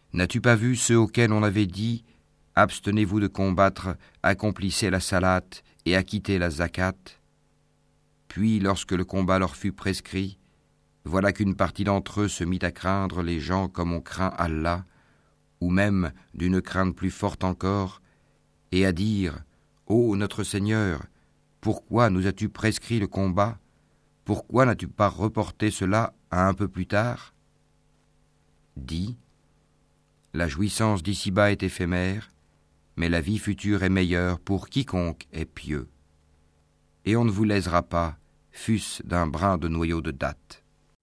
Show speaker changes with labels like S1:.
S1: N'as-tu pas vu ceux auxquels on avait dit « Abstenez-vous de combattre, accomplissez la salate et acquittez la zakat » Puis, lorsque le combat leur fut prescrit, voilà qu'une partie d'entre eux se mit à craindre les gens comme on craint Allah, ou même d'une crainte plus forte encore, et à dire « Ô notre Seigneur, pourquoi nous as-tu prescrit le combat ? Pourquoi n'as-tu pas reporté cela à un peu plus tard ?» Dis, la jouissance d'ici-bas est éphémère, mais la vie future est meilleure pour quiconque est pieux. Et on ne vous lésera pas, fût-ce d'un brin de noyau de dattes.